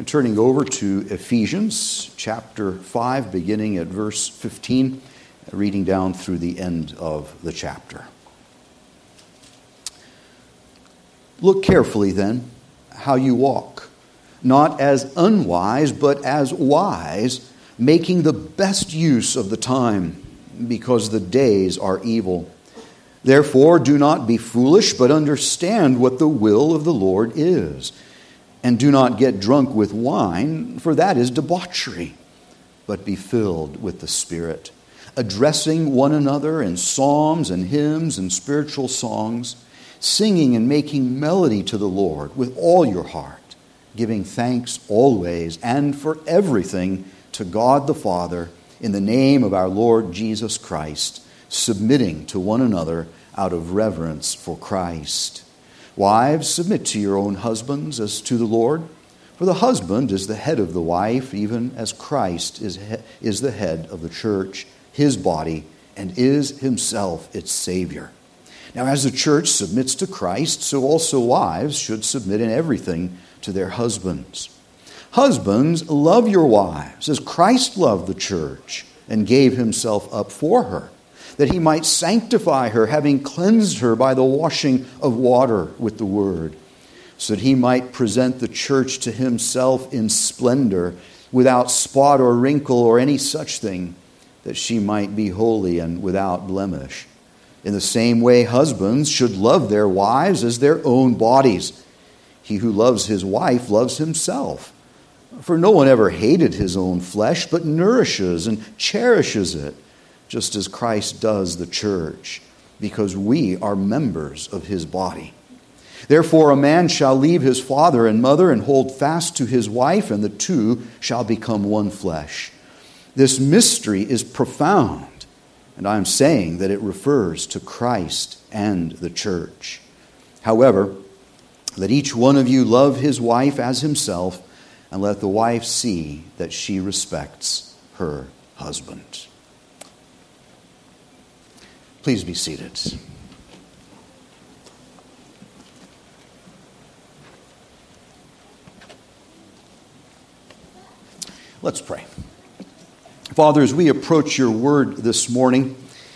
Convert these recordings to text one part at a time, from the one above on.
turning over to Ephesians chapter 5, beginning at verse 15, reading down through the end of the chapter. Look carefully then how you walk, not as unwise, but as wise, making the best use of the time, because the days are evil. Therefore, do not be foolish, but understand what the will of the Lord is. And do not get drunk with wine, for that is debauchery, but be filled with the Spirit, addressing one another in psalms and hymns and spiritual songs, singing and making melody to the Lord with all your heart, giving thanks always and for everything to God the Father in the name of our Lord Jesus Christ, submitting to one another out of reverence for Christ. Wives, submit to your own husbands as to the Lord, for the husband is the head of the wife, even as Christ is the head of the church, his body, and is himself its Savior. Now, as the church submits to Christ, so also wives should submit in everything to their husbands. Husbands, love your wives as Christ loved the church and gave himself up for her, that he might sanctify her, having cleansed her by the washing of water with the word, so that he might present the church to himself in splendor, without spot or wrinkle or any such thing, that she might be holy and without blemish. In the same way, husbands should love their wives as their own bodies. He who loves his wife loves himself. For no one ever hated his own flesh, but nourishes and cherishes it, just as Christ does the church, because we are members of his body. Therefore, a man shall leave his father and mother and hold fast to his wife, and the two shall become one flesh. This mystery is profound, and I am saying that it refers to Christ and the church. However, let each one of you love his wife as himself, and let the wife see that she respects her husband. Please be seated. Let's pray. Father, as we approach your word this morning,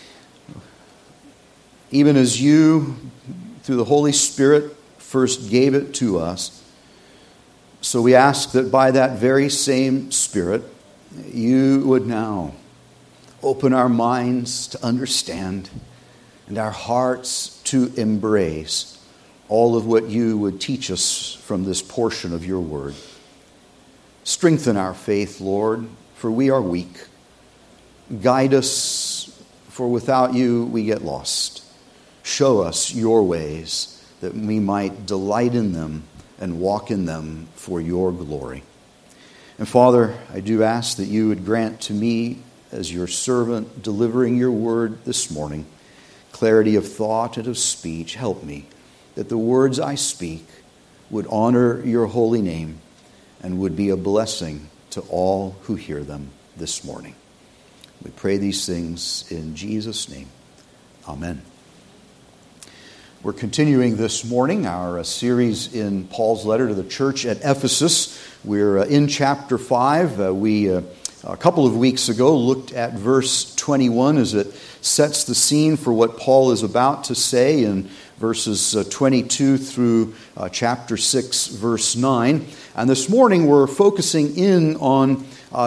even as you, through the Holy Spirit, first gave it to us, so we ask that by that very same Spirit, you would now open our minds to understand and our hearts to embrace all of what you would teach us from this portion of your word. Strengthen our faith, Lord, for we are weak. Guide us, for without you we get lost. Show us your ways, that we might delight in them and walk in them for your glory. And Father, I do ask that you would grant to me, as your servant delivering your word this morning, clarity of thought and of speech. Help me that the words I speak would honor your holy name and would be a blessing to all who hear them this morning. We pray these things in Jesus' name. Amen. We're continuing this morning our series in Paul's letter to the church at Ephesus. We're in chapter 5. A couple of weeks ago looked at verse 21 as it sets the scene for what Paul is about to say in verses 22 through chapter 6, verse 9. And this morning we're focusing in on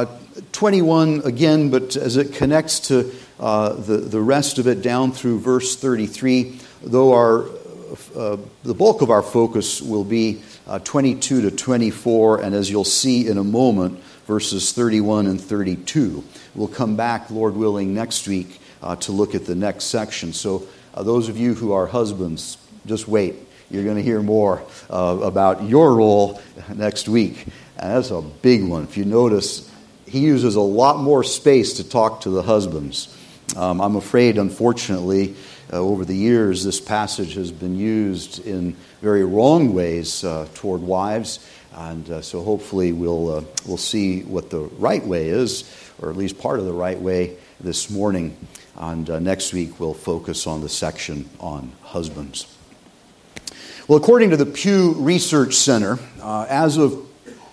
21 again, but as it connects to the rest of it down through verse 33, though the bulk of our focus will be 22 to 24, and as you'll see in a moment, verses 31 and 32. We'll come back, Lord willing, next week to look at the next section. So those of you who are husbands, just wait. You're going to hear more about your role next week. And that's a big one. If you notice, he uses a lot more space to talk to the husbands. I'm afraid, unfortunately, over the years, this passage has been used in very wrong ways toward wives. And so hopefully we'll see what the right way is, or at least part of the right way this morning. And next week we'll focus on the section on husbands. Well, according to the Pew Research Center, as of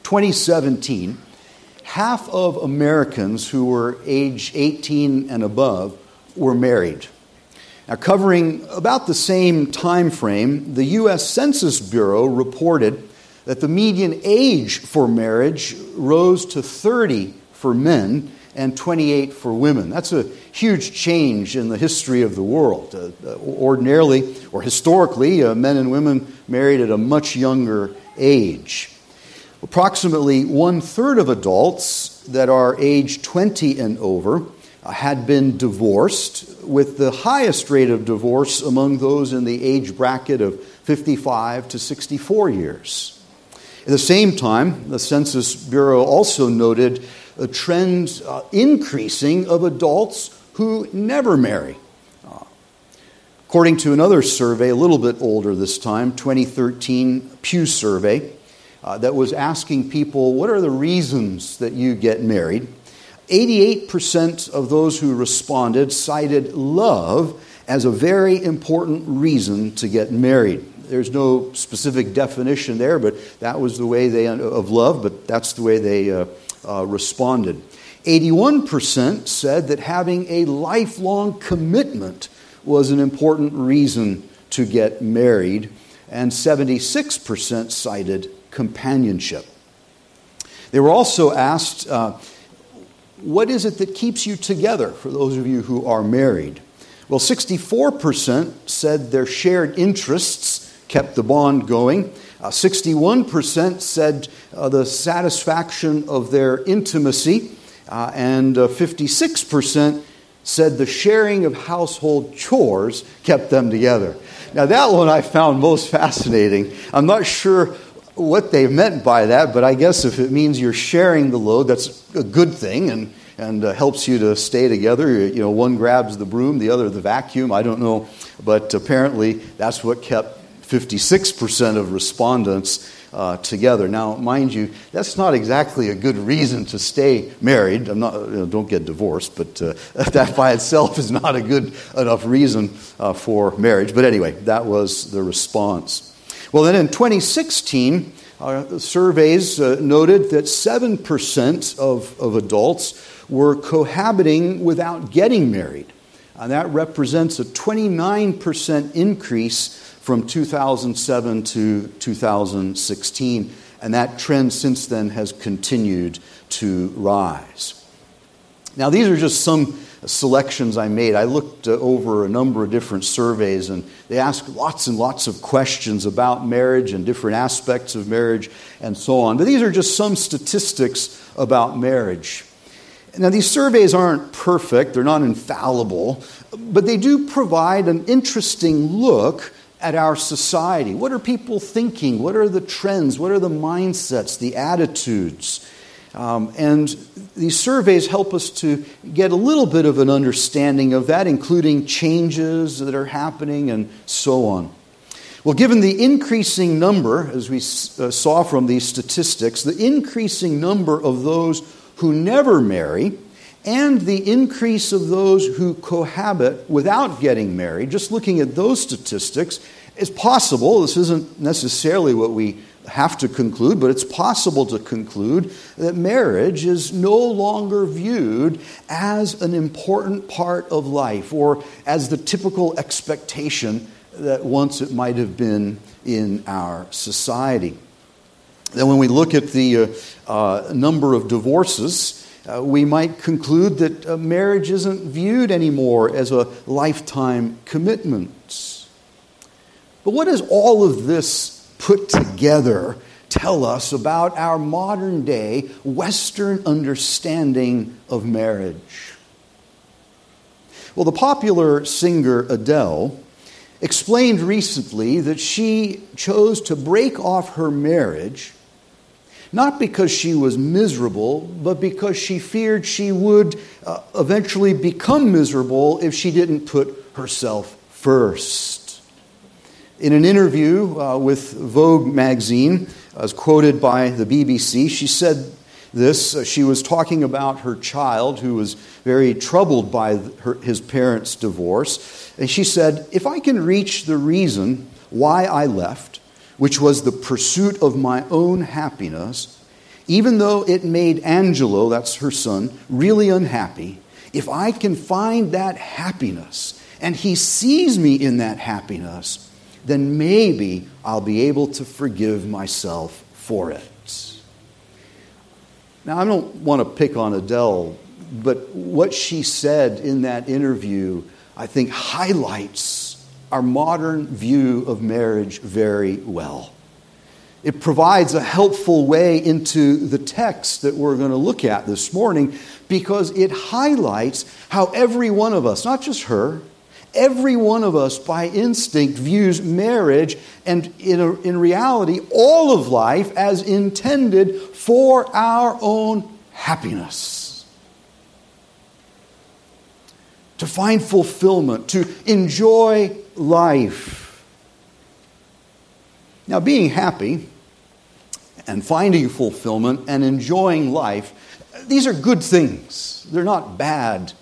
2017, half of Americans who were age 18 and above were married. Now, covering about the same time frame, the U.S. Census Bureau reported that the median age for marriage rose to 30 for men and 28 for women. That's a huge change in the history of the world. Ordinarily, or historically, men and women married at a much younger age. Approximately 1/3 of adults that are age 20 and over had been divorced, with the highest rate of divorce among those in the age bracket of 55 to 64 years. At the same time, the Census Bureau also noted a trend increasing of adults who never marry. According to another survey, a little bit older this time, 2013 Pew survey, that was asking people, what are the reasons that you get married? 88% of those who responded cited love as a very important reason to get married. There's no specific definition there, but that was the way of love, but that's the way they responded. 81% said that having a lifelong commitment was an important reason to get married, and 76% cited companionship. They were also asked, what is it that keeps you together, for those of you who are married? Well, 64% said their shared interests kept the bond going. 61% said the satisfaction of their intimacy, and 56% said the sharing of household chores kept them together. Now, that one I found most fascinating. I'm not sure what they meant by that, but I guess if it means you're sharing the load, that's a good thing and helps you to stay together. You know, one grabs the broom, the other the vacuum. I don't know, but apparently that's what kept 56% of respondents together. Now, mind you, that's not exactly a good reason to stay married. Don't get divorced, but that by itself is not a good enough reason for marriage. But anyway, that was the response. Well, then in 2016, surveys noted that 7% of adults were cohabiting without getting married. And that represents a 29% increase from 2007 to 2016. And that trend since then has continued to rise. Now, these are just some selections I made. I looked over a number of different surveys, and they ask lots and lots of questions about marriage and different aspects of marriage and so on. But these are just some statistics about marriage. Now, these surveys aren't perfect, they're not infallible, but they do provide an interesting look at our society. What are people thinking? What are the trends? What are the mindsets, the attitudes? And these surveys help us to get a little bit of an understanding of that, including changes that are happening and so on. Well, given the increasing number, as we saw from these statistics, the increasing number of those who never marry and the increase of those who cohabit without getting married, just looking at those statistics, it's possible, this isn't necessarily what we have to conclude, but it's possible to conclude that marriage is no longer viewed as an important part of life or as the typical expectation that once it might have been in our society. Then when we look at the number of divorces, we might conclude that marriage isn't viewed anymore as a lifetime commitment. But what does all of this put together tell us about our modern day Western understanding of marriage? Well, the popular singer Adele explained recently that she chose to break off her marriage not because she was miserable, but because she feared she would eventually become miserable if she didn't put herself first. In an interview with Vogue magazine, as quoted by the BBC, she said this. She was talking about her child who was very troubled by his parents' divorce. And she said, "If I can reach the reason why I left, which was the pursuit of my own happiness, even though it made Angelo, that's her son, really unhappy, if I can find that happiness and he sees me in that happiness, then maybe I'll be able to forgive myself for it. Now, I don't want to pick on Adele, but what she said in that interview, I think, highlights our modern view of marriage very well. It provides a helpful way into the text that we're going to look at this morning because it highlights how every one of us, not just her, every one of us by instinct views marriage and in reality all of life as intended for our own happiness. To find fulfillment, to enjoy life. Now, being happy and finding fulfillment and enjoying life, these are good things. They're not bad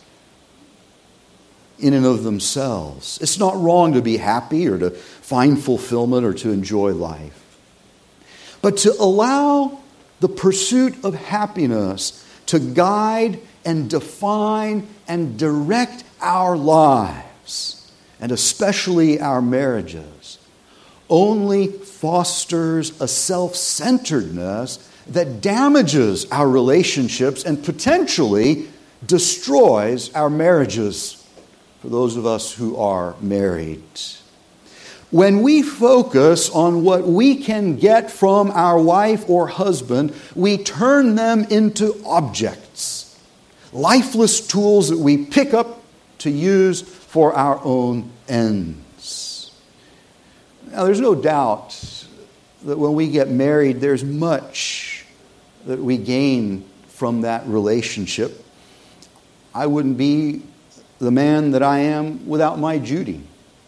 in and of themselves. It's not wrong to be happy or to find fulfillment or to enjoy life. But to allow the pursuit of happiness to guide and define and direct our lives, and especially our marriages, only fosters a self-centeredness that damages our relationships and potentially destroys our marriages for those of us who are married. When we focus on what we can get from our wife or husband, we turn them into objects, lifeless tools that we pick up to use for our own ends. Now, there's no doubt that when we get married, there's much that we gain from that relationship. I wouldn't be the man that I am without my Judy.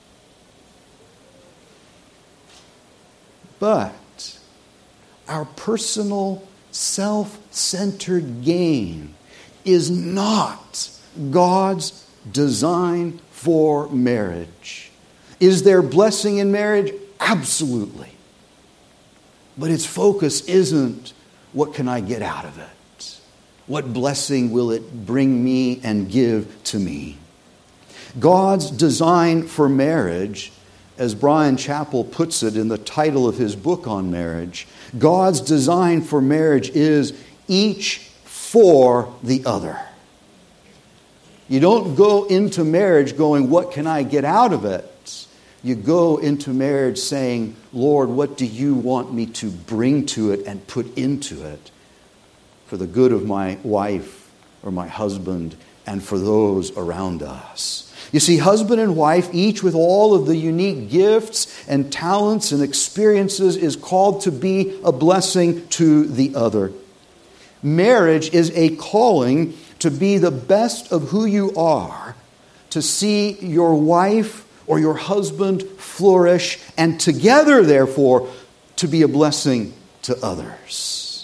But our personal self-centered gain is not God's design for marriage. Is there blessing in marriage? Absolutely. But its focus isn't what can I get out of it? What blessing will it bring me and give to me? God's design for marriage, as Brian Chappell puts it in the title of his book on marriage, God's design for marriage is each for the other. You don't go into marriage going, what can I get out of it? You go into marriage saying, Lord, what do you want me to bring to it and put into it for the good of my wife or my husband and for those around us? You see, husband and wife, each with all of the unique gifts and talents and experiences, is called to be a blessing to the other. Marriage is a calling to be the best of who you are, to see your wife or your husband flourish, and together, therefore, to be a blessing to others.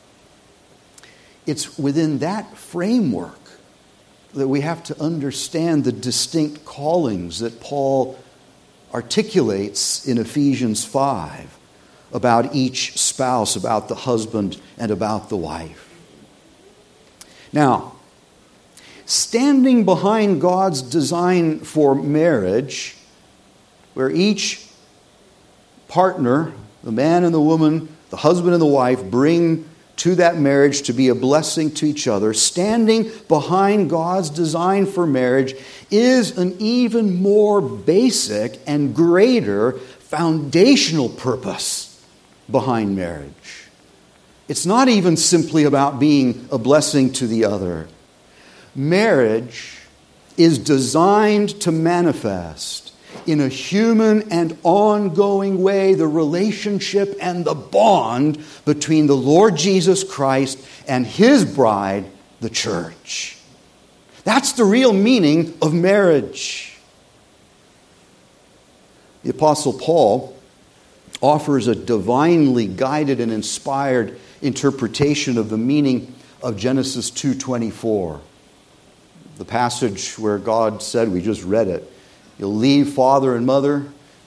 It's within that framework that we have to understand the distinct callings that Paul articulates in Ephesians 5 about each spouse, about the husband and about the wife. Now, standing behind God's design for marriage, where each partner, the man and the woman, the husband and the wife, bring to that marriage to be a blessing to each other, standing behind God's design for marriage is an even more basic and greater foundational purpose behind marriage. It's not even simply about being a blessing to the other. Marriage is designed to manifest in a human and ongoing way the relationship and the bond between the Lord Jesus Christ and His bride, the church. That's the real meaning of marriage. The Apostle Paul offers a divinely guided and inspired interpretation of the meaning of Genesis 2:24. The passage where God said, we just read it, you'll leave father and mother,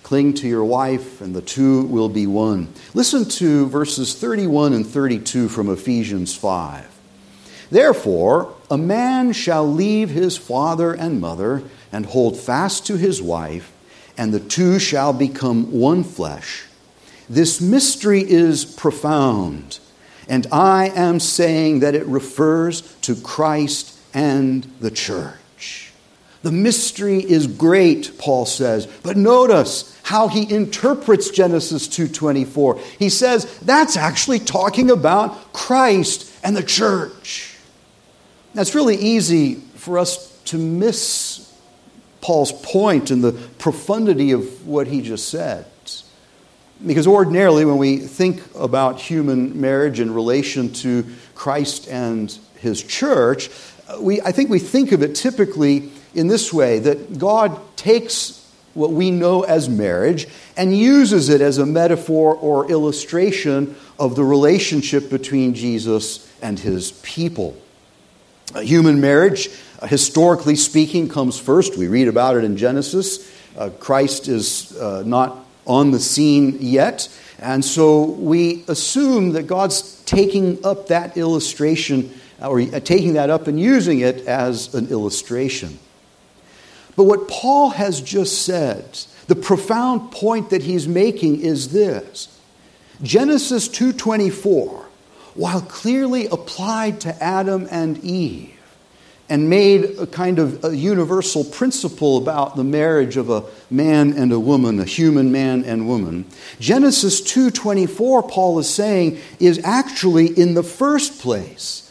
Cling to your wife, and the two will be one. Listen to verses 31 and 32 from Ephesians 5. Therefore, a man shall leave his father and mother and hold fast to his wife, and the two shall become one flesh. This mystery is profound, and I am saying that it refers to Christ and the church. The mystery is great, Paul says, but notice how he interprets Genesis 2:24. He says that's actually talking about Christ and the church. Now, it's really easy for us to miss Paul's point and the profundity of what he just said. Because ordinarily, when we think about human marriage in relation to Christ and his church, I think we think of it typically in this way, that God takes what we know as marriage and uses it as a metaphor or illustration of the relationship between Jesus and his people. Human marriage, historically speaking, comes first. We read about it in Genesis. Christ is not on the scene yet. And so we assume that God's taking up that illustration, or taking that up and using it as an illustration. But what Paul has just said, the profound point that he's making is this. Genesis 2:24, while clearly applied to Adam and Eve, and made a kind of a universal principle about the marriage of a man and a woman, a human man and woman, Genesis 2:24, Paul is saying, is actually in the first place,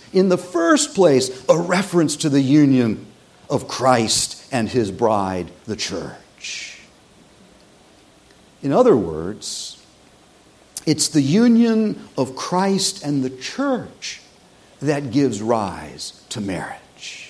a reference to the union of Christ and his bride, the church. In other words, it's the union of Christ and the church that gives rise to marriage.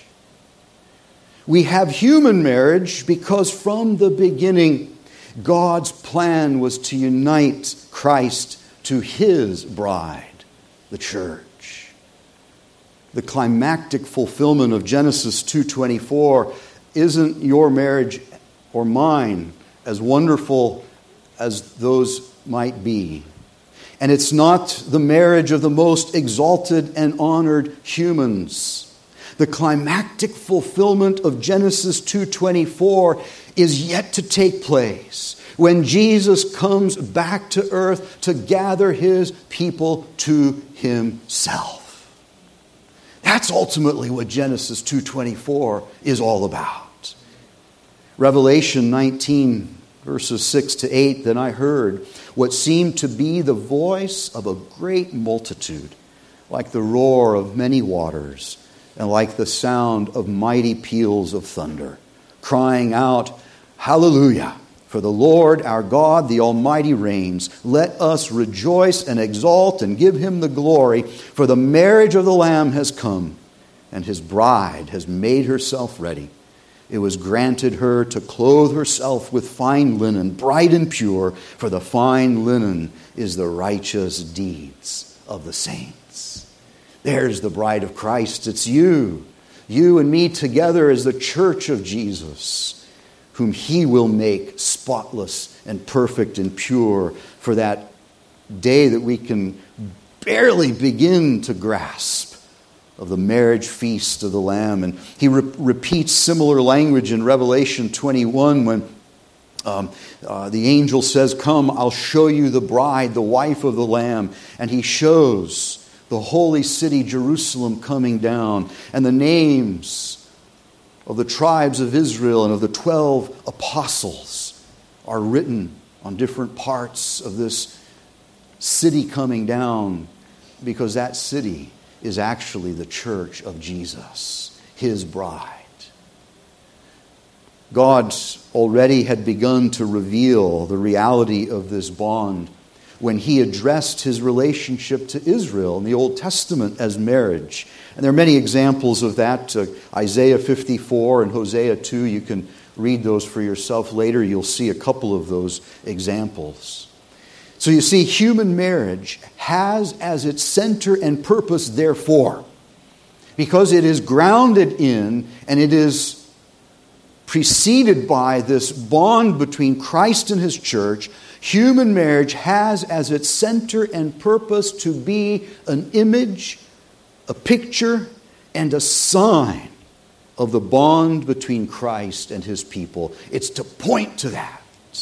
We have human marriage because from the beginning, God's plan was to unite Christ to his bride, the church. The climactic fulfillment of Genesis 2:24 isn't your marriage or mine, as wonderful as those might be. And it's not the marriage of the most exalted and honored humans. The climactic fulfillment of Genesis 2:24 is yet to take place when Jesus comes back to earth to gather his people to himself. That's ultimately what Genesis 2:24 is all about. Revelation 19, verses 6 to 8, then I heard what seemed to be the voice of a great multitude, like the roar of many waters, and like the sound of mighty peals of thunder, crying out, Hallelujah! For the Lord our God, the Almighty, reigns. Let us rejoice and exult and give him the glory, for the marriage of the Lamb has come, and his bride has made herself ready. It was granted her to clothe herself with fine linen, bright and pure, for the fine linen is the righteous deeds of the saints. There's the bride of Christ. It's you and me together as the church of Jesus, whom he will make spotless and perfect and pure for that day that we can barely begin to grasp of the marriage feast of the Lamb. And he repeats similar language in Revelation 21 when the angel says, Come, I'll show you the bride, the wife of the Lamb. And he shows the holy city Jerusalem coming down, and the names of the tribes of Israel and of the 12 apostles are written on different parts of this city coming down, because that city is actually the church of Jesus, his bride. God already had begun to reveal the reality of this bond when he addressed his relationship to Israel in the Old Testament as marriage. And there are many examples of that. Isaiah 54 and Hosea 2, you can read those for yourself later. You'll see a couple of those examples. So you see, human marriage has as its center and purpose, therefore, because it is grounded in and it is preceded by this bond between Christ and His church, human marriage has as its center and purpose to be an image, a picture, and a sign of the bond between Christ and His people. It's to point to that.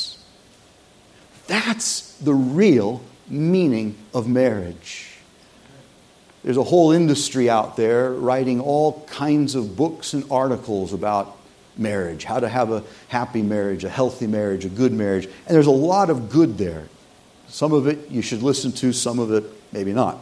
That's the real meaning of marriage. There's a whole industry out there writing all kinds of books and articles about marriage, how to have a happy marriage, a healthy marriage, a good marriage. And there's a lot of good there. Some of it you should listen to, some of it maybe not.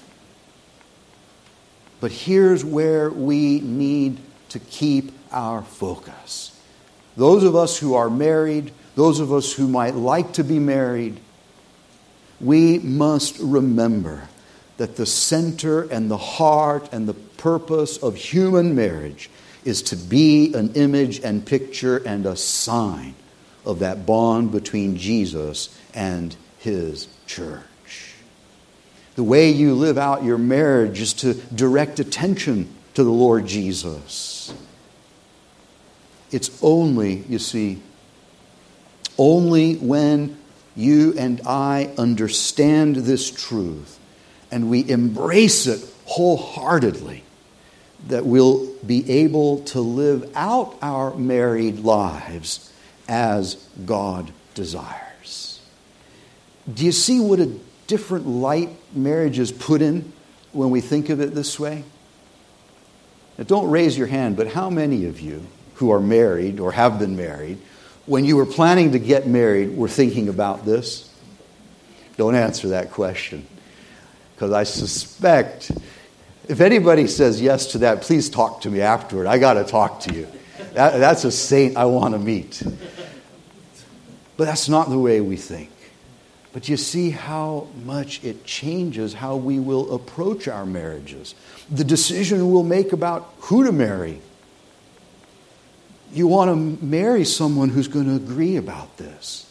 But here's where we need to keep our focus. Those of us who are married, those of us who might like to be married, we must remember that the center and the heart and the purpose of human marriage is to be an image and picture and a sign of that bond between Jesus and His church. The way you live out your marriage is to direct attention to the Lord Jesus. It's only, you see, only when you and I understand this truth and we embrace it wholeheartedly that we'll be able to live out our married lives as God desires. Do you see what a different light marriage is put in when we think of it this way? Now, don't raise your hand, but how many of you who are married or have been married, when you were planning to get married, were thinking about this? Don't answer that question, because I suspect if anybody says yes to that, please talk to me afterward. I got to talk to you. That's a saint I want to meet. But that's not the way we think. But you see how much it changes how we will approach our marriages. The decision we'll make about who to marry. You want to marry someone who's going to agree about this.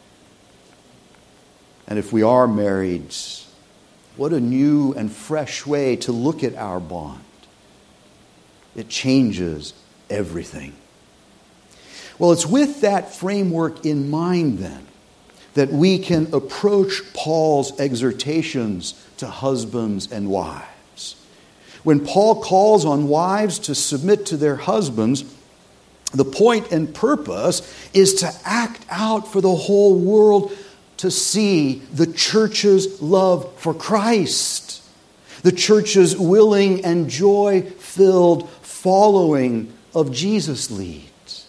And if we are married, what a new and fresh way to look at our bond. It changes everything. Well, it's with that framework in mind then that we can approach Paul's exhortations to husbands and wives. When Paul calls on wives to submit to their husbands, the point and purpose is to act out for the whole world to see the church's love for Christ, the church's willing and joy-filled following of Jesus' lead.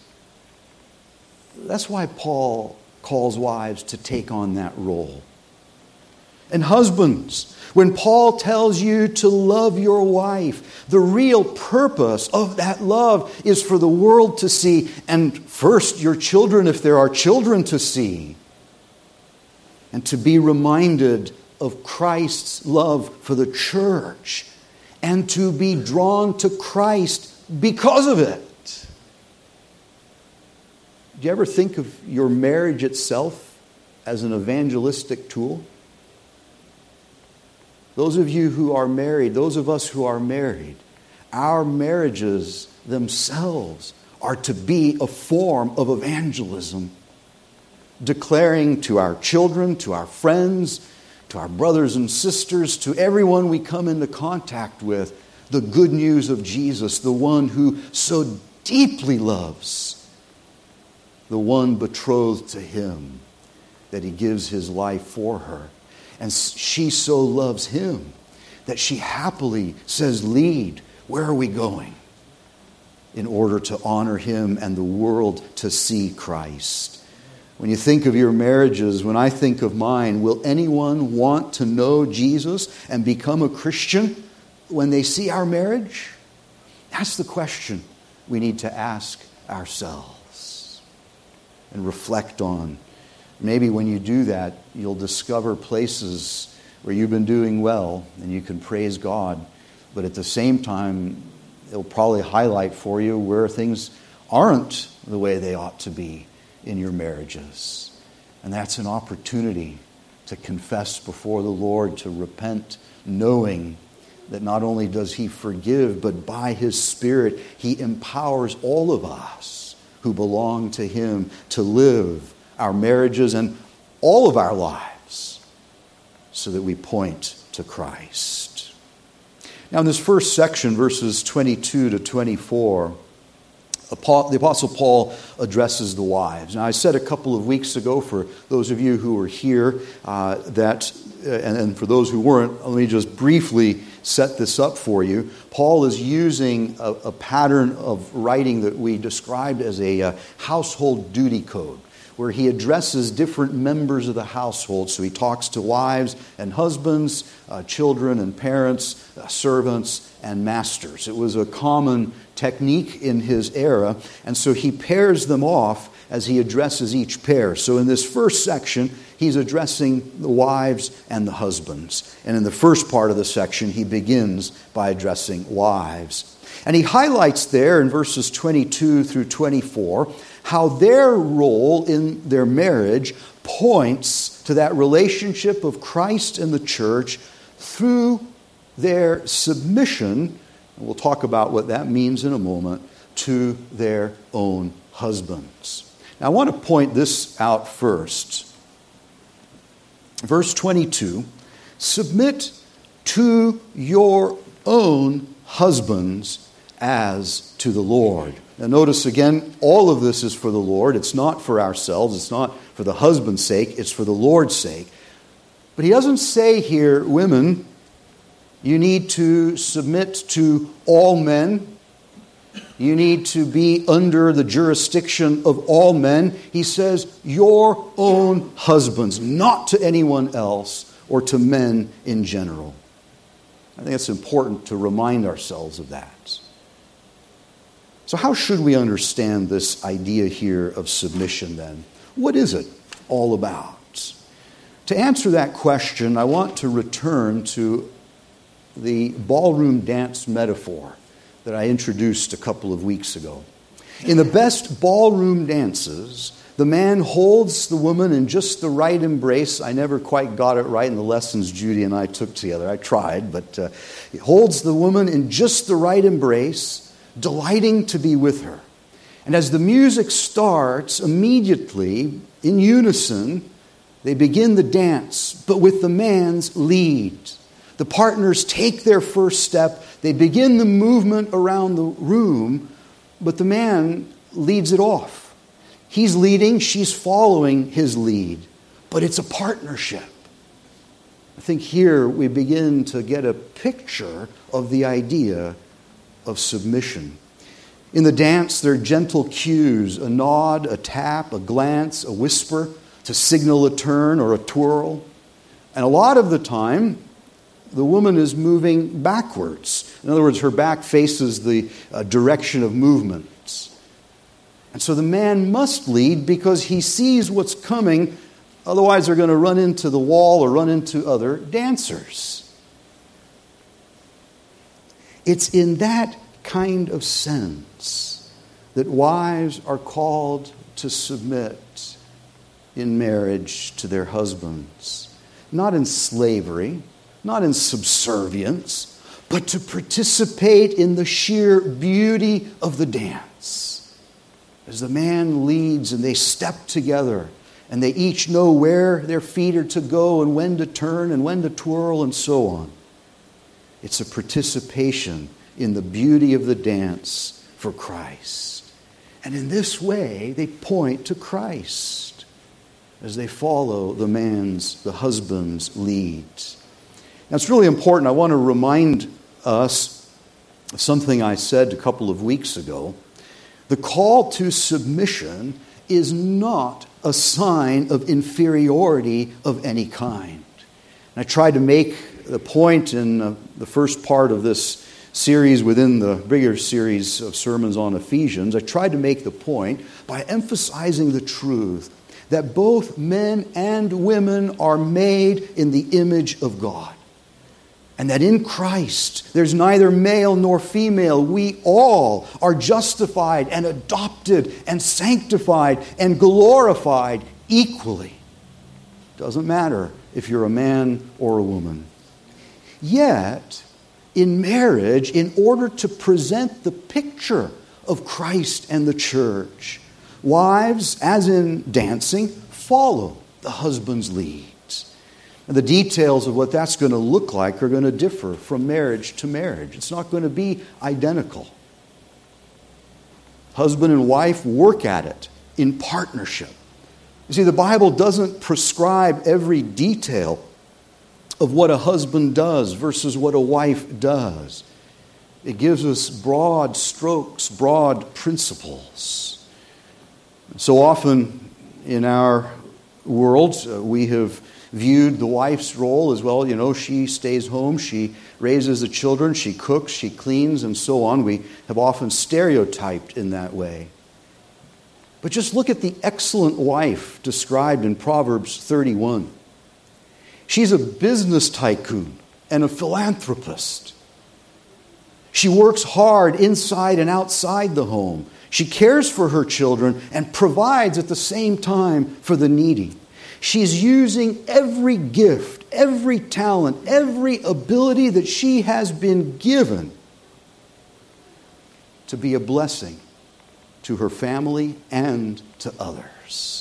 That's why Paul calls wives to take on that role. And husbands, when Paul tells you to love your wife, the real purpose of that love is for the world to see, and first your children, if there are children, to see, and to be reminded of Christ's love for the church, and to be drawn to Christ because of it. Do you ever think of your marriage itself as an evangelistic tool? Those of you who are married, those of us who are married, our marriages themselves are to be a form of evangelism, declaring to our children, to our friends, to our brothers and sisters, to everyone we come into contact with, the good news of Jesus, the one who so deeply loves, the one betrothed to Him, that He gives His life for her. And she so loves Him that she happily says, "Lead, where are we going?" in order to honor Him and the world to see Christ. When you think of your marriages, when I think of mine, will anyone want to know Jesus and become a Christian when they see our marriage? That's the question we need to ask ourselves and reflect on. Maybe when you do that, you'll discover places where you've been doing well and you can praise God. But at the same time, it'll probably highlight for you where things aren't the way they ought to be in your marriages. And that's an opportunity to confess before the Lord, to repent, knowing that not only does He forgive, but by His Spirit, He empowers all of us who belong to Him to live our marriages and all of our lives so that we point to Christ. Now in this first section, verses 22 to 24, the Apostle Paul addresses the wives. Now, I said a couple of weeks ago, for those of you who were here, and for those who weren't, let me just briefly set this up for you. Paul is using a pattern of writing that we described as a household duty code, where he addresses different members of the household. So he talks to wives and husbands, children and parents, servants and masters. It was a common technique in his era, and so he pairs them off as he addresses each pair. So in this first section, he's addressing the wives and the husbands. And in the first part of the section, he begins by addressing wives. And he highlights there in verses 22 through 24 how their role in their marriage points to that relationship of Christ and the church through their submission, and we'll talk about what that means in a moment, to their own husbands. Now I want to point this out first. Verse 22, submit to your own husbands as to the Lord. Now notice again, all of this is for the Lord. It's not for ourselves. It's not for the husband's sake. It's for the Lord's sake. But he doesn't say here, women, you need to submit to all men. You need to be under the jurisdiction of all men. He says, your own husbands, not to anyone else or to men in general. I think it's important to remind ourselves of that. So how should we understand this idea here of submission then? What is it all about? To answer that question, I want to return to the ballroom dance metaphor that I introduced a couple of weeks ago. In the best ballroom dances, the man holds the woman in just the right embrace. I never quite got it right in the lessons Judy and I took together. I tried, but he holds the woman in just the right embrace, delighting to be with her. And as the music starts, immediately, in unison, they begin the dance, but with the man's lead. The partners take their first step. They begin the movement around the room, but the man leads it off. He's leading, she's following his lead, but it's a partnership. I think here we begin to get a picture of the idea of submission. In the dance, there are gentle cues, a nod, a tap, a glance, a whisper to signal a turn or a twirl. And a lot of the time, the woman is moving backwards. In other words, her back faces the direction of movements. And so the man must lead because he sees what's coming. Otherwise, they're going to run into the wall or run into other dancers. It's in that kind of sense that wives are called to submit in marriage to their husbands. Not in slavery, not in subservience, but to participate in the sheer beauty of the dance. As the man leads and they step together and they each know where their feet are to go and when to turn and when to twirl and so on. It's a participation in the beauty of the dance for Christ. And in this way, they point to Christ as they follow the husband's lead. Now, it's really important. I want to remind us of something I said a couple of weeks ago. The call to submission is not a sign of inferiority of any kind. And I tried to make the point in the first part of this series within the bigger series of sermons on Ephesians. I tried to make the point by emphasizing the truth that both men and women are made in the image of God. And that in Christ, there's neither male nor female. We all are justified and adopted and sanctified and glorified equally. Doesn't matter if you're a man or a woman. Yet, in marriage, in order to present the picture of Christ and the church, Wives, as in dancing, follow the husband's leads. And the details of what that's going to look like are going to differ from marriage to marriage. It's not going to be identical. Husband and wife work at it in partnership. You see, the Bible doesn't prescribe every detail of what a husband does versus what a wife does. It gives us broad strokes, broad principles. So often in our world, we have viewed the wife's role as, well, she stays home, she raises the children, she cooks, she cleans, and so on. We have often stereotyped in that way. But just look at the excellent wife described in Proverbs 31. She's a business tycoon and a philanthropist. She works hard inside and outside the home. She cares for her children and provides at the same time for the needy. She's using every gift, every talent, every ability that she has been given to be a blessing to her family and to others.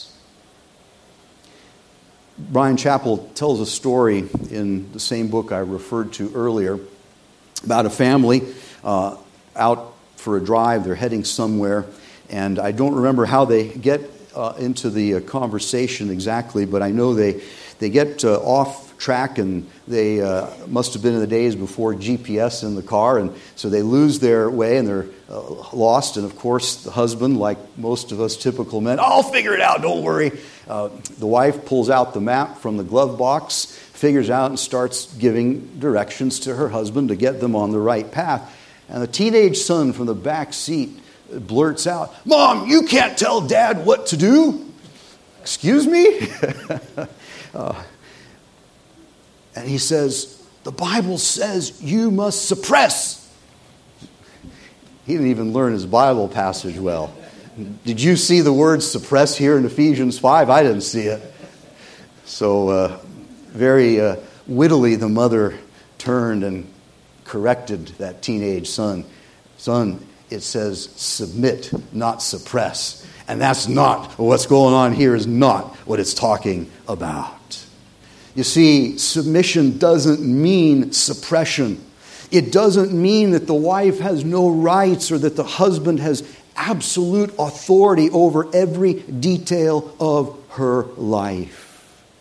Bryan Chapell tells a story in the same book I referred to earlier about a family out for a drive. They're heading somewhere, and I don't remember how they get into the conversation exactly, but I know they get off track, and they must have been in the days before GPS in the car, and so they lose their way and they're lost. And of course, the husband, like most of us typical men, I'll figure it out, don't worry. The wife pulls out the map from the glove box, figures out and starts giving directions to her husband to get them on the right path. And the teenage son from the back seat blurts out, "Mom, you can't tell Dad what to do." "Excuse me?" And he says, "The Bible says you must suppress." He didn't even learn his Bible passage well. Did you see the word suppress here in Ephesians 5? I didn't see it. So very wittily the mother turned and corrected that teenage son. "Son, it says submit, not suppress. And that's not what's going on here, is not what it's talking about." You see, submission doesn't mean suppression. It doesn't mean that the wife has no rights or that the husband has absolute authority over every detail of her life.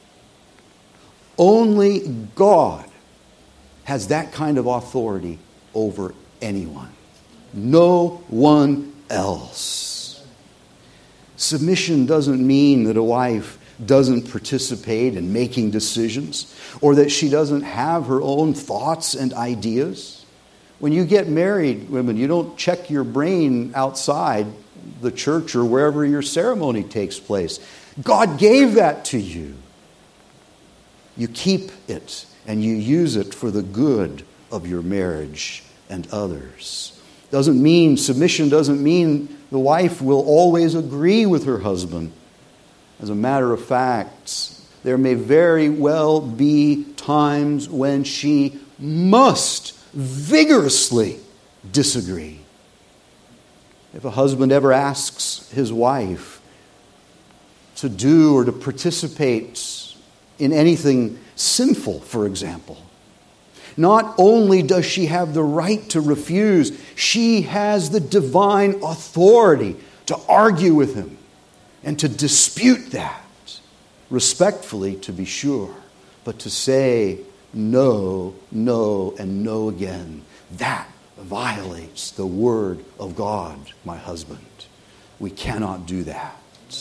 Only God has that kind of authority over anyone. No one else. Submission doesn't mean that a wife doesn't participate in making decisions or that she doesn't have her own thoughts and ideas. When you get married, women, you don't check your brain outside the church or wherever your ceremony takes place. God gave that to you. You keep it and you use it for the good of your marriage and others. Submission doesn't mean the wife will always agree with her husband. As a matter of fact, there may very well be times when she must vigorously disagree. If a husband ever asks his wife to do or to participate in anything sinful, for example, not only does she have the right to refuse, she has the divine authority to argue with him and to dispute that, respectfully to be sure, but to say no, no, and no again. That violates the word of God, my husband. We cannot do that.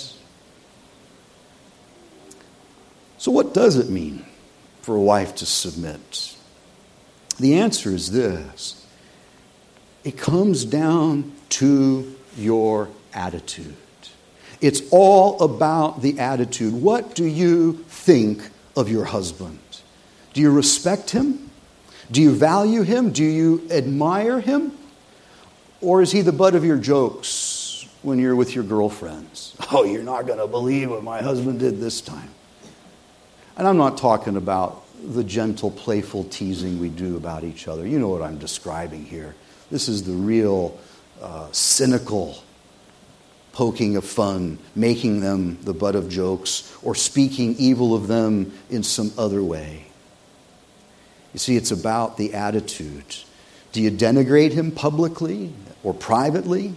So what does it mean for a wife to submit? The answer is this. It comes down to your attitude. It's all about the attitude. What do you think of your husband? Do you respect him? Do you value him? Do you admire him? Or is he the butt of your jokes when you're with your girlfriends? "Oh, you're not going to believe what my husband did this time." And I'm not talking about the gentle, playful teasing we do about each other. You know what I'm describing here. This is the real cynical poking of fun, making them the butt of jokes, or speaking evil of them in some other way. You see, it's about the attitude. Do you denigrate him publicly or privately?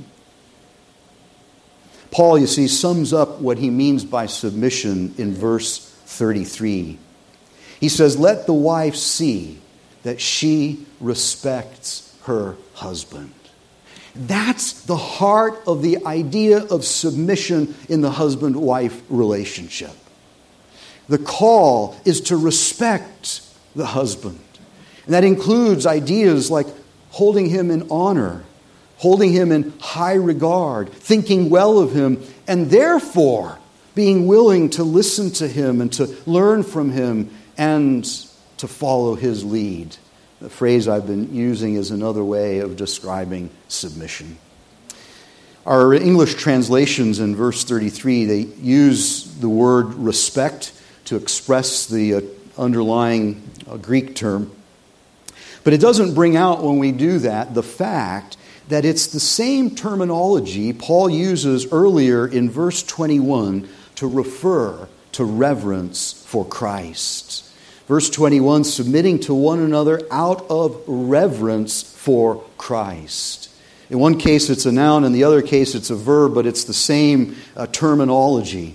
Paul, you see, sums up what he means by submission in verse 33. He says, "Let the wife see that she respects her husband." That's the heart of the idea of submission in the husband-wife relationship. The call is to respect the husband. And that includes ideas like holding him in honor, holding him in high regard, thinking well of him, and therefore being willing to listen to him and to learn from him and to follow his lead. The phrase I've been using is another way of describing submission. Our English translations in verse 33, they use the word respect to express the underlying Greek term. But it doesn't bring out, when we do that, the fact that it's the same terminology Paul uses earlier in verse 21 to refer to reverence for Christ. Verse 21, submitting to one another out of reverence for Christ. In one case it's a noun, in the other case it's a verb, but it's the same terminology.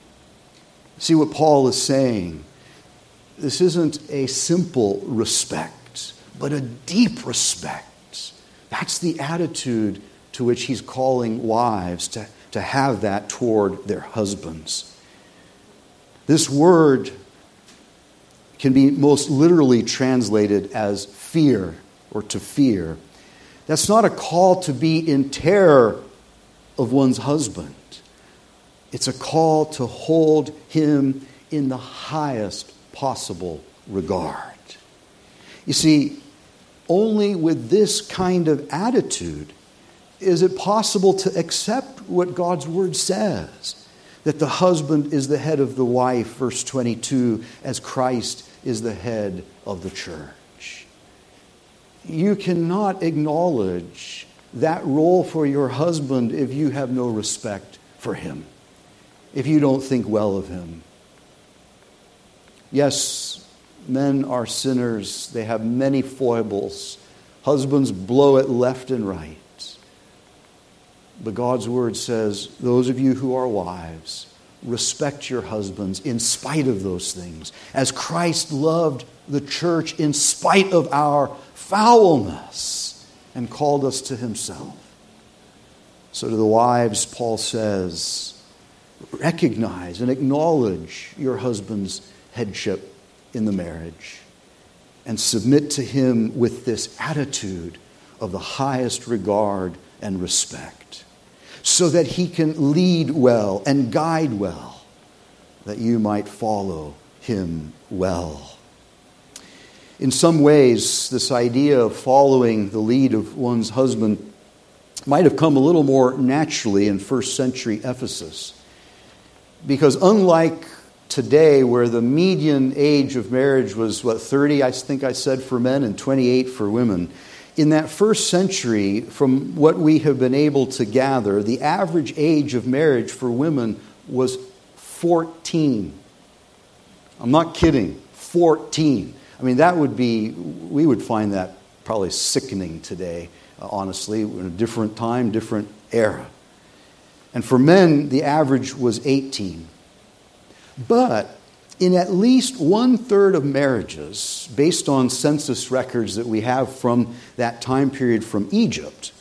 See what Paul is saying? This isn't a simple respect, but a deep respect. That's the attitude to which he's calling wives to have that toward their husbands. This word can be most literally translated as fear or to fear. That's not a call to be in terror of one's husband. It's a call to hold him in the highest possible regard. You see, only with this kind of attitude is it possible to accept what God's word says, that the husband is the head of the wife, verse 22, as Christ is the head of the church. You cannot acknowledge that role for your husband if you have no respect for him, if you don't think well of him. Yes, men are sinners. They have many foibles. Husbands blow it left and right. But God's word says, those of you who are wives, respect your husbands in spite of those things, as Christ loved the church in spite of our foulness and called us to himself. So to the wives, Paul says, recognize and acknowledge your husband's headship in the marriage and submit to him with this attitude of the highest regard and respect, so that he can lead well and guide well, that you might follow him well. In some ways, this idea of following the lead of one's husband might have come a little more naturally in first century Ephesus. Because unlike today, where the median age of marriage was, 30, I think I said, for men and 28 for women, in that first century, from what we have been able to gather, the average age of marriage for women was 14. I'm not kidding, 14. I mean, we would find that probably sickening today, honestly, in a different time, different era. And for men, the average was 18. But in at least 1/3 of marriages, based on census records that we have from that time period from Egypt,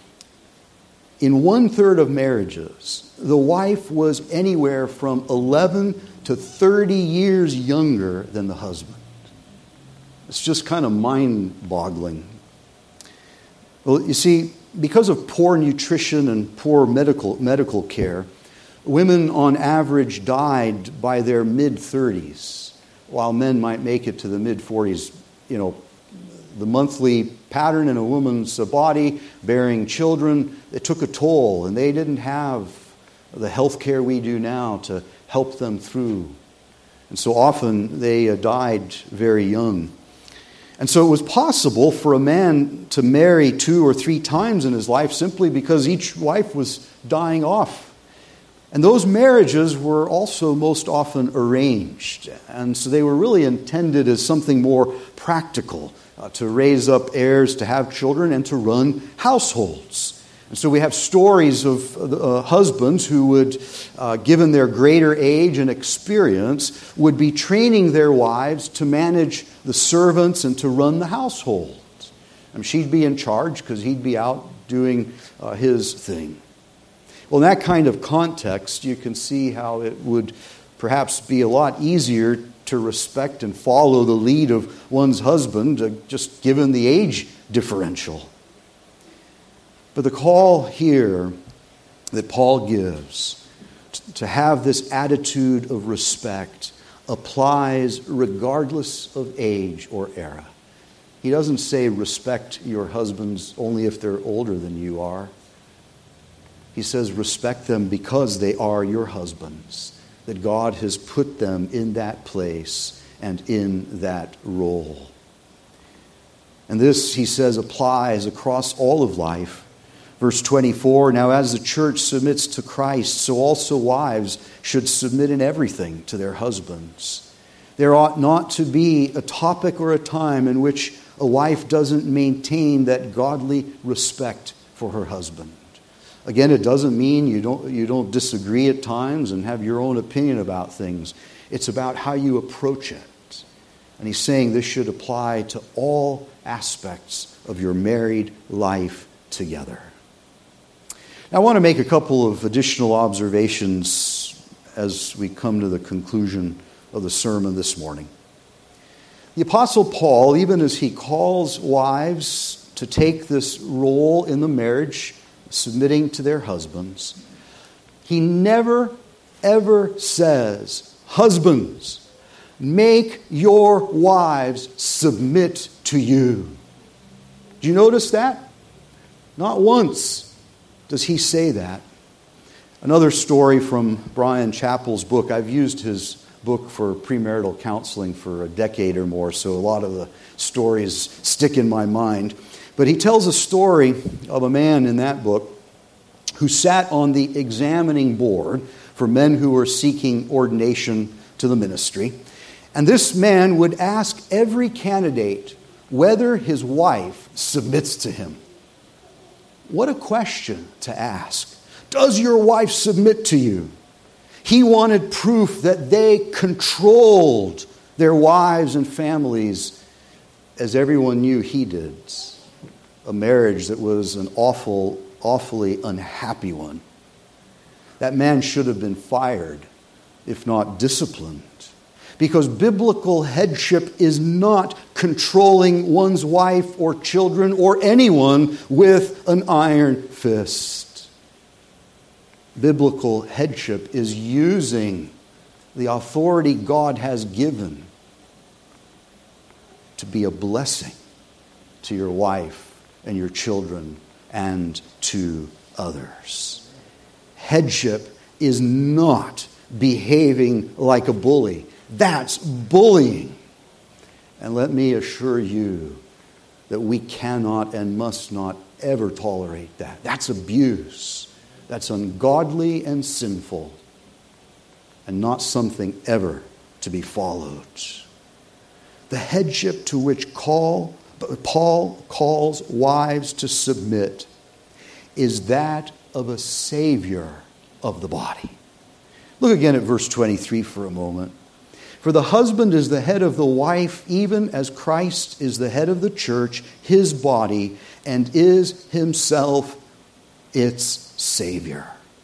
in 1/3 of marriages, the wife was anywhere from 11 to 30 years younger than the husband. It's just kind of mind-boggling. Well, you see, because of poor nutrition and poor medical care, women on average died by their mid-30s, while men might make it to the mid-40s. You know, the monthly pattern in a woman's body, bearing children, it took a toll, and they didn't have the health care we do now to help them through. And so often they died very young. And so it was possible for a man to marry 2 or 3 times in his life simply because each wife was dying off And those marriages were also most often arranged. And so they were really intended as something more practical, to raise up heirs, to have children, and to run households. And so we have stories of husbands who would, given their greater age and experience, would be training their wives to manage the servants and to run the household. And she'd be in charge because he'd be out doing his thing. Well, in that kind of context, you can see how it would perhaps be a lot easier to respect and follow the lead of one's husband, just given the age differential. But the call here that Paul gives to have this attitude of respect applies regardless of age or era. He doesn't say respect your husbands only if they're older than you are. He says respect them because they are your husbands, that God has put them in that place and in that role. And this, he says, applies across all of life. Verse 24, now as the church submits to Christ, so also wives should submit in everything to their husbands. There ought not to be a topic or a time in which a wife doesn't maintain that godly respect for her husband. Again, it doesn't mean you don't disagree at times and have your own opinion about things. It's about how you approach it. And he's saying this should apply to all aspects of your married life together. Now, I want to make a couple of additional observations as we come to the conclusion of the sermon this morning. The Apostle Paul, even as he calls wives to take this role in the marriage, submitting to their husbands, he never, ever says, husbands, make your wives submit to you. Do you notice that? Not once does he say that. Another story from Brian Chappell's book. I've used his book for premarital counseling for a decade or more, so a lot of the stories stick in my mind. But he tells a story of a man in that book who sat on the examining board for men who were seeking ordination to the ministry. And this man would ask every candidate whether his wife submits to him. What a question to ask. Does your wife submit to you? He wanted proof that they controlled their wives and families as everyone knew he did. A marriage that was an awfully unhappy one. That man should have been fired, if not disciplined. Because biblical headship is not controlling one's wife or children or anyone with an iron fist. Biblical headship is using the authority God has given to be a blessing to your wife and your children and to others. Headship is not behaving like a bully. That's bullying. And let me assure you that we cannot and must not ever tolerate that. That's abuse. That's ungodly and sinful, and not something ever to be followed. The headship to which Paul calls wives to submit is that of a Savior of the body. Look again at verse 23 for a moment. For the husband is the head of the wife, even as Christ is the head of the church, his body, and is himself its Savior.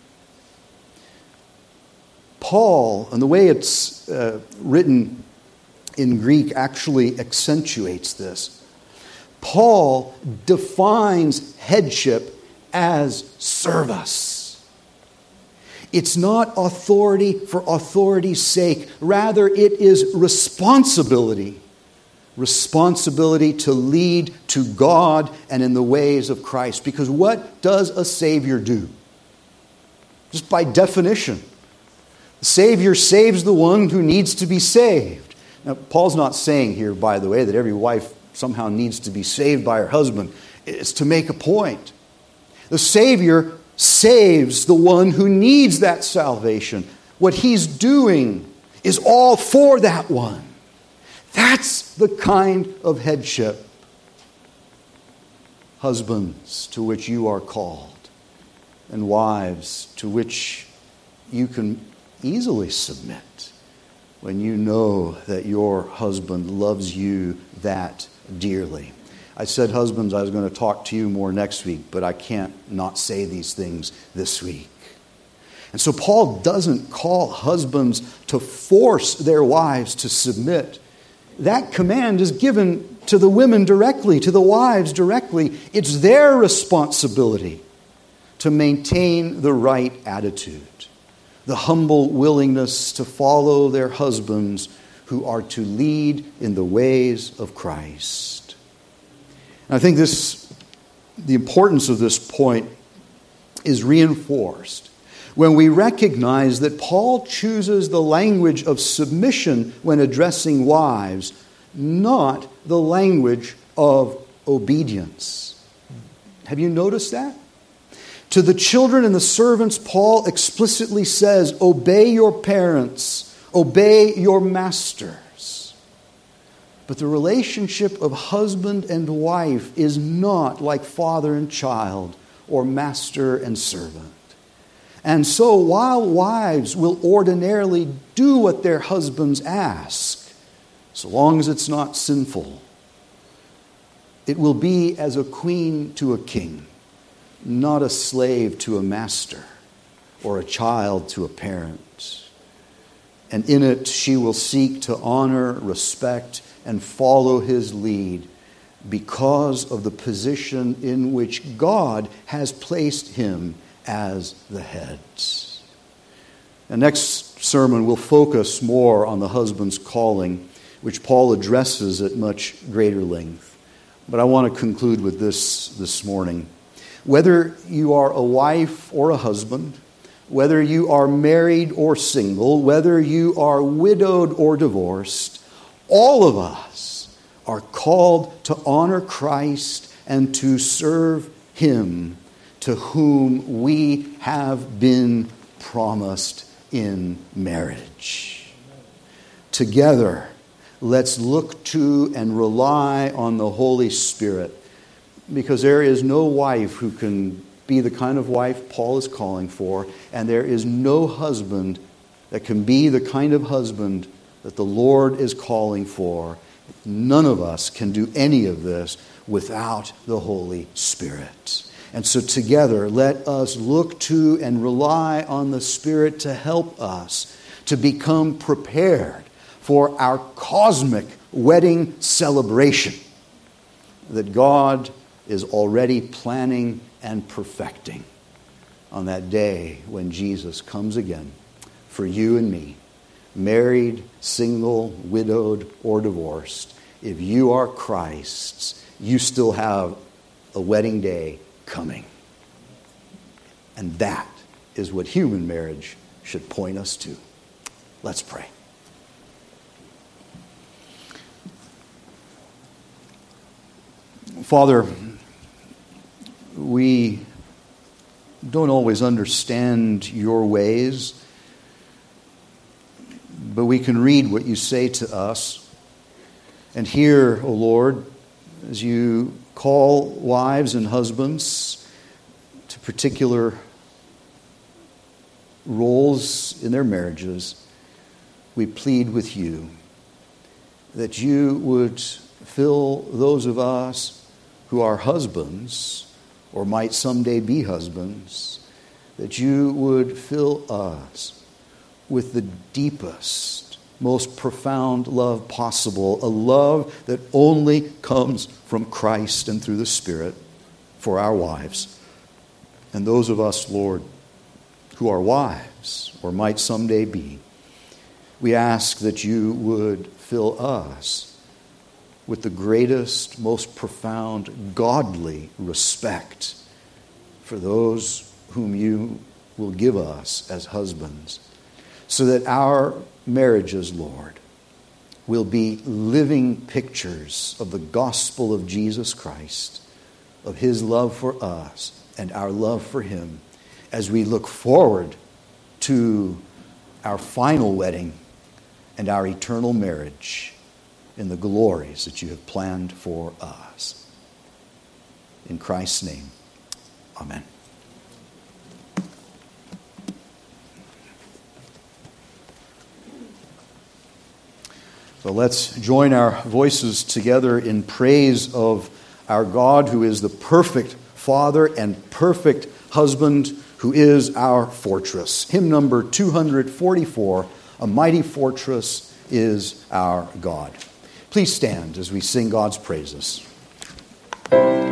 Paul, and the way it's written in Greek actually accentuates this. Paul defines headship as service. It's not authority for authority's sake. Rather, it is responsibility. Responsibility to lead to God and in the ways of Christ. Because what does a Savior do? Just by definition, the Savior saves the one who needs to be saved. Now, Paul's not saying here, by the way, that every wife somehow needs to be saved by her husband. It's to make a point. The Savior saves the one who needs that salvation. What He's doing is all for that one. That's the kind of headship, husbands, to which you are called, and wives, to which you can easily submit when you know that your husband loves you that dearly. I said, husbands, I was going to talk to you more next week, but I can't not say these things this week. And so Paul doesn't call husbands to force their wives to submit. That command is given to the women directly, to the wives directly. It's their responsibility to maintain the right attitude, the humble willingness to follow their husbands who are to lead in the ways of Christ. And I think the importance of this point is reinforced when we recognize that Paul chooses the language of submission when addressing wives, not the language of obedience. Have you noticed that? To the children and the servants, Paul explicitly says, obey your parents, obey your masters. But the relationship of husband and wife is not like father and child or master and servant. And so while wives will ordinarily do what their husbands ask, so long as it's not sinful, it will be as a queen to a king, not a slave to a master or a child to a parent. And in it she will seek to honor, respect, and follow his lead because of the position in which God has placed him as the head. The next sermon will focus more on the husband's calling, which Paul addresses at much greater length. But I want to conclude with this morning. Whether you are a wife or a husband, whether you are married or single, whether you are widowed or divorced, all of us are called to honor Christ and to serve Him, to whom we have been promised in marriage. Together, let's look to and rely on the Holy Spirit, because there is no wife who can be the kind of wife Paul is calling for, and there is no husband that can be the kind of husband that the Lord is calling for. None of us can do any of this without the Holy Spirit. And so together, let us look to and rely on the Spirit to help us to become prepared for our cosmic wedding celebration that God is already planning and perfecting on that day when Jesus comes again for you and me, married, single, widowed, or divorced. If you are Christ's, you still have a wedding day coming. And that is what human marriage should point us to. Let's pray. Father, we don't always understand your ways, but we can read what you say to us and hear, O Lord, as you call wives and husbands to particular roles in their marriages. We plead with you that you would fill those of us who are husbands or might someday be husbands, that you would fill us with the deepest, most profound love possible, a love that only comes from Christ and through the Spirit for our wives. And those of us, Lord, who are wives or might someday be, we ask that you would fill us with the greatest, most profound, godly respect for those whom you will give us as husbands, so that our marriages, Lord, will be living pictures of the gospel of Jesus Christ, of his love for us and our love for him, as we look forward to our final wedding and our eternal marriage in the glories that you have planned for us. In Christ's name, amen. So let's join our voices together in praise of our God, who is the perfect Father and perfect husband, who is our fortress. Hymn number 244, A Mighty Fortress is Our God. Please stand as we sing God's praises.